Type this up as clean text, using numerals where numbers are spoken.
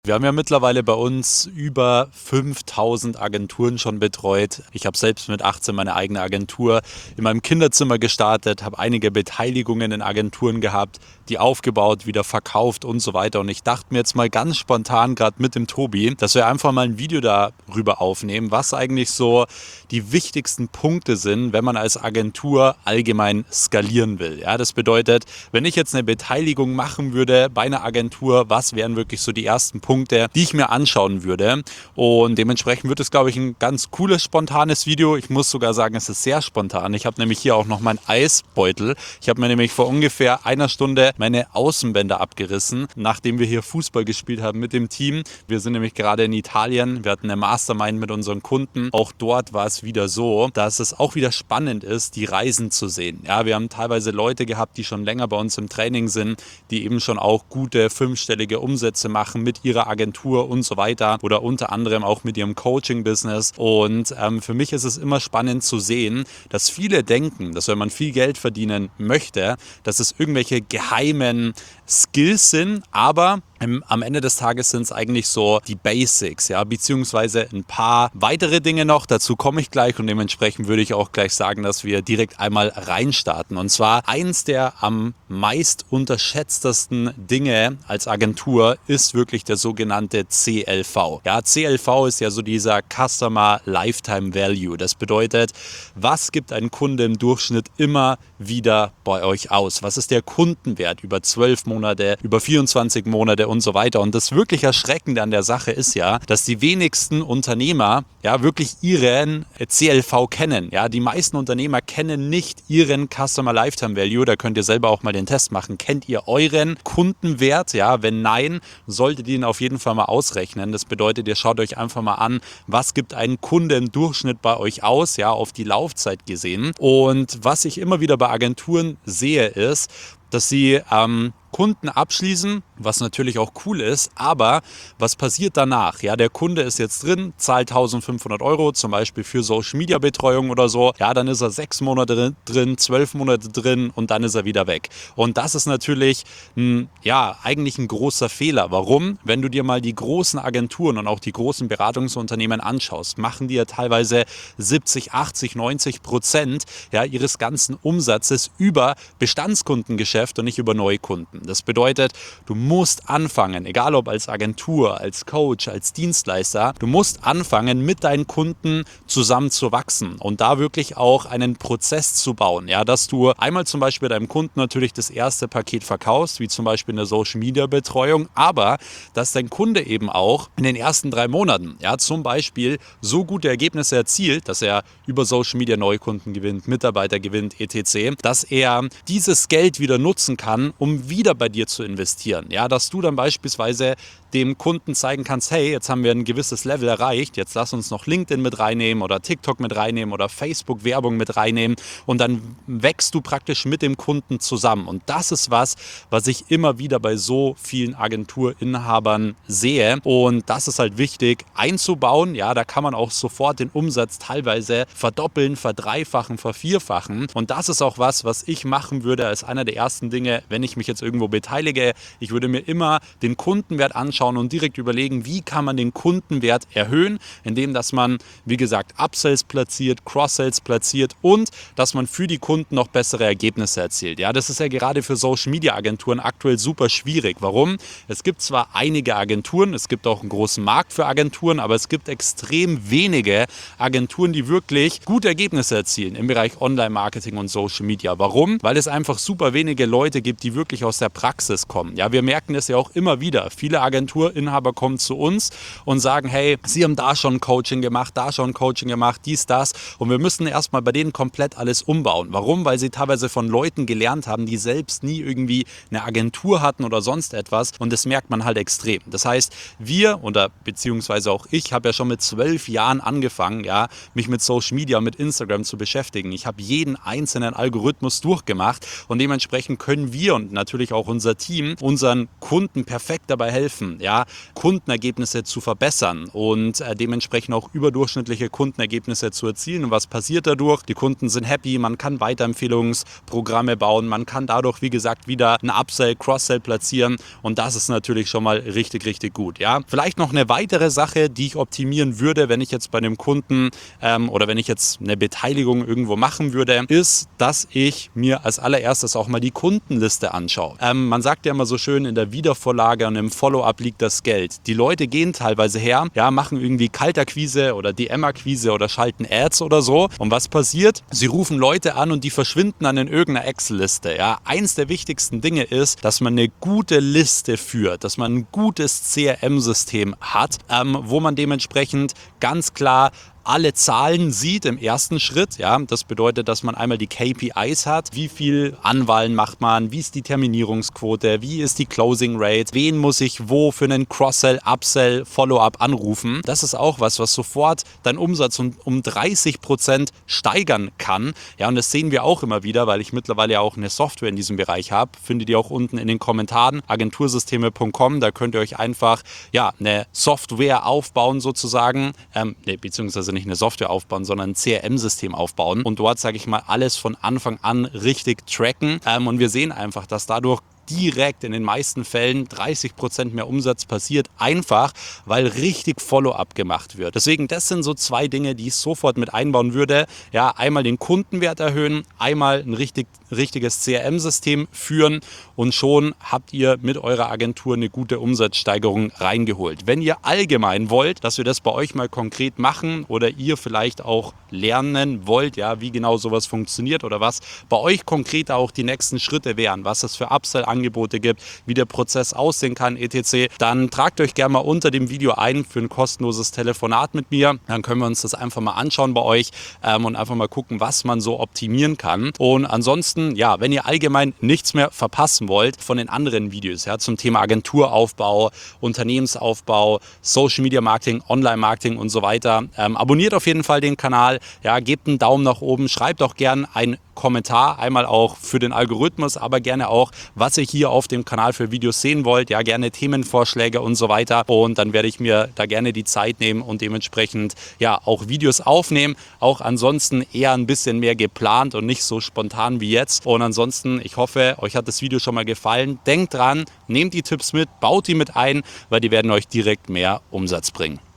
Wir haben ja mittlerweile bei uns über 5000 Agenturen schon betreut. Ich habe selbst mit 18 meine eigene Agentur in meinem Kinderzimmer gestartet, habe einige Beteiligungen in Agenturen gehabt, die aufgebaut, wieder verkauft und so weiter. Und ich dachte mir jetzt mal ganz spontan, gerade mit dem Tobi, dass wir einfach mal ein Video darüber aufnehmen, was eigentlich so die wichtigsten Punkte sind, wenn man als Agentur allgemein skalieren will. Ja, das bedeutet, wenn ich jetzt eine Beteiligung machen würde bei einer Agentur, was wären wirklich so die ersten Punkte, die ich mir anschauen würde? Und dementsprechend wird es, glaube ich, ein ganz cooles, spontanes Video. Ich muss sogar sagen, es ist sehr spontan. Ich habe nämlich hier auch noch meinen Eisbeutel. Ich habe mir nämlich vor ungefähr einer Stunde meine Außenbänder abgerissen, nachdem wir hier Fußball gespielt haben mit dem Team. Wir sind nämlich gerade in Italien. Wir hatten eine Mastermind mit unseren Kunden. Auch dort war es wieder so, dass es auch wieder spannend ist, die Reisen zu sehen. Ja, wir haben teilweise Leute gehabt, die schon länger bei uns im Training sind, die eben schon auch gute fünfstellige Umsätze machen mit ihrer Agentur und so weiter oder unter anderem auch mit ihrem Coaching-Business. Und für mich ist es immer spannend zu sehen, dass viele denken, dass wenn man viel Geld verdienen möchte, dass es irgendwelche geheimen Skills sind, aber am Ende des Tages sind es eigentlich so die Basics, ja, beziehungsweise ein paar weitere Dinge noch. Dazu komme ich gleich und dementsprechend würde ich auch gleich sagen, dass wir direkt einmal reinstarten. Und zwar eins der am meist unterschätztesten Dinge als Agentur ist wirklich der sogenannte CLV. Ja, CLV ist ja so dieser Customer Lifetime Value. Das bedeutet, was gibt ein Kunde im Durchschnitt immer wieder bei euch aus? Was ist der Kundenwert über 12 Monate, über 24 Monate und so weiter? Und das wirklich Erschreckende an der Sache ist ja, dass die wenigsten Unternehmer ja wirklich ihren CLV kennen. Ja, die meisten Unternehmer kennen nicht ihren Customer Lifetime Value. Da könnt ihr selber auch mal den Test machen. Kennt ihr euren Kundenwert? Ja, wenn nein, solltet ihr ihn auf jeden Fall mal ausrechnen. Das bedeutet, ihr schaut euch einfach mal an, was gibt ein Kunde im Durchschnitt bei euch aus, ja, auf die Laufzeit gesehen. Und was ich immer wieder bei Agenturen sehe, ist, dass sie Kunden abschließen, was natürlich auch cool ist, aber was passiert danach? Ja, der Kunde ist jetzt drin, zahlt 1500 Euro zum Beispiel für Social Media Betreuung oder so. Ja, dann ist er 6 Monate drin, 12 Monate drin und dann ist er wieder weg. Und das ist natürlich eigentlich ein großer Fehler. Warum? Wenn du dir mal die großen Agenturen und auch die großen Beratungsunternehmen anschaust, machen die ja teilweise 70, 80, 90% ja, ihres ganzen Umsatzes über Bestandskundengeschäft und nicht über Neukunden. Das bedeutet, du musst anfangen, egal ob als Agentur, als Coach, als Dienstleister, du musst anfangen, mit deinen Kunden zusammen zu wachsen und da wirklich auch einen Prozess zu bauen. Ja, dass du einmal zum Beispiel deinem Kunden natürlich das erste Paket verkaufst, wie zum Beispiel eine Social Media Betreuung, aber dass dein Kunde eben auch in den ersten 3 Monaten, ja, zum Beispiel so gute Ergebnisse erzielt, dass er über Social Media Neukunden gewinnt, Mitarbeiter gewinnt, etc., dass er dieses Geld wieder nutzen kann, um wieder bei dir zu investieren. Ja, dass du dann beispielsweise dem Kunden zeigen kannst, hey, jetzt haben wir ein gewisses Level erreicht, jetzt lass uns noch LinkedIn mit reinnehmen oder TikTok mit reinnehmen oder Facebook-Werbung mit reinnehmen und dann wächst du praktisch mit dem Kunden zusammen. Und das ist was ich immer wieder bei so vielen Agenturinhabern sehe und das ist halt wichtig einzubauen. Ja, da kann man auch sofort den Umsatz teilweise verdoppeln, verdreifachen, vervierfachen und das ist auch was ich machen würde als einer der ersten Dinge, wenn ich mich jetzt irgendwo beteilige. Ich würde mir immer den Kundenwert anschauen und direkt überlegen, wie kann man den Kundenwert erhöhen, indem dass man, wie gesagt, Upsells platziert, Cross-Sells platziert und dass man für die Kunden noch bessere Ergebnisse erzielt. Ja, das ist ja gerade für Social-Media-Agenturen aktuell super schwierig. Warum? Es gibt zwar einige Agenturen, es gibt auch einen großen Markt für Agenturen, aber es gibt extrem wenige Agenturen, die wirklich gute Ergebnisse erzielen im Bereich Online-Marketing und Social Media. Warum? Weil es einfach super wenige Leute gibt, die wirklich aus der Praxis kommen. Ja, wir merken das ja auch immer wieder. Viele Agenturinhaber kommen zu uns und sagen, hey, sie haben da schon Coaching gemacht, dies, das. Und wir müssen erstmal bei denen komplett alles umbauen. Warum? Weil sie teilweise von Leuten gelernt haben, die selbst nie irgendwie eine Agentur hatten oder sonst etwas. Und das merkt man halt extrem. Das heißt, wir oder beziehungsweise auch ich habe ja schon mit 12 Jahren angefangen, ja, mich mit Social Media, mit Instagram zu beschäftigen. Ich habe jeden einzelnen Algorithmus durchgemacht und dementsprechend können wir und natürlich auch unser Team unseren Kunden perfekt dabei helfen, ja, Kundenergebnisse zu verbessern und dementsprechend auch überdurchschnittliche Kundenergebnisse zu erzielen. Und was passiert dadurch? Die Kunden sind happy, man kann Weiterempfehlungsprogramme bauen, man kann dadurch, wie gesagt, wieder ein Upsell, Cross-Sell platzieren und das ist natürlich schon mal richtig, richtig gut. Ja? Vielleicht noch eine weitere Sache, die ich optimieren würde, wenn ich jetzt bei einem Kunden oder wenn ich jetzt eine Beteiligung irgendwo machen würde, ist, dass ich mir als allererstes auch mal die Kundenliste anschaue. Man sagt ja immer so schön, in der Wiedervorlage und im Follow-up liegt das Geld. Die Leute gehen teilweise her, ja, machen irgendwie Kaltakquise oder DM-Akquise oder schalten Ads oder so. Und was passiert? Sie rufen Leute an und die verschwinden dann in irgendeiner Excel-Liste. Ja, eins der wichtigsten Dinge ist, dass man eine gute Liste führt, dass man ein gutes CRM-System hat, wo man dementsprechend ganz klar alle Zahlen sieht im ersten Schritt. Ja, das bedeutet, dass man einmal die KPIs hat. Wie viel Anwahlen macht man? Wie ist die Terminierungsquote? Wie ist die Closing Rate? Wen muss ich wo für einen Cross-Sell, Upsell, Follow-up anrufen? Das ist auch was sofort deinen Umsatz um 30% steigern kann. Ja, und das sehen wir auch immer wieder, weil ich mittlerweile auch eine Software in diesem Bereich habe. Findet ihr auch unten in den Kommentaren, agentursysteme.com. Da könnt ihr euch einfach eine Software aufbauen sozusagen, beziehungsweise nicht eine Software aufbauen, sondern ein CRM-System aufbauen und dort, sage ich mal, alles von Anfang an richtig tracken. Und wir sehen einfach, dass dadurch direkt in den meisten Fällen 30% mehr Umsatz passiert, einfach weil richtig Follow-up gemacht wird. Deswegen, das sind so zwei Dinge, die ich sofort mit einbauen würde. Ja, einmal den Kundenwert erhöhen, einmal ein richtiges CRM-System führen und schon habt ihr mit eurer Agentur eine gute Umsatzsteigerung reingeholt. Wenn ihr allgemein wollt, dass wir das bei euch mal konkret machen oder ihr vielleicht auch lernen wollt, ja, wie genau sowas funktioniert oder was bei euch konkret auch die nächsten Schritte wären, was es für Upsell-Angebote gibt, wie der Prozess aussehen kann, etc., dann tragt euch gerne mal unter dem Video ein für ein kostenloses Telefonat mit mir. Dann können wir uns das einfach mal anschauen bei euch und einfach mal gucken, was man so optimieren kann. Und ansonsten, ja, wenn ihr allgemein nichts mehr verpassen wollt von den anderen Videos, ja, zum Thema Agenturaufbau, Unternehmensaufbau, Social Media Marketing, Online Marketing und so weiter, abonniert auf jeden Fall den Kanal, ja, gebt einen Daumen nach oben, schreibt auch gerne ein Kommentar, einmal auch für den Algorithmus, aber gerne auch, was ihr hier auf dem Kanal für Videos sehen wollt, ja, gerne Themenvorschläge und so weiter und dann werde ich mir da gerne die Zeit nehmen und dementsprechend ja auch Videos aufnehmen, auch ansonsten eher ein bisschen mehr geplant und nicht so spontan wie jetzt und ansonsten, ich hoffe, euch hat das Video schon mal gefallen, denkt dran, nehmt die Tipps mit, baut die mit ein, weil die werden euch direkt mehr Umsatz bringen.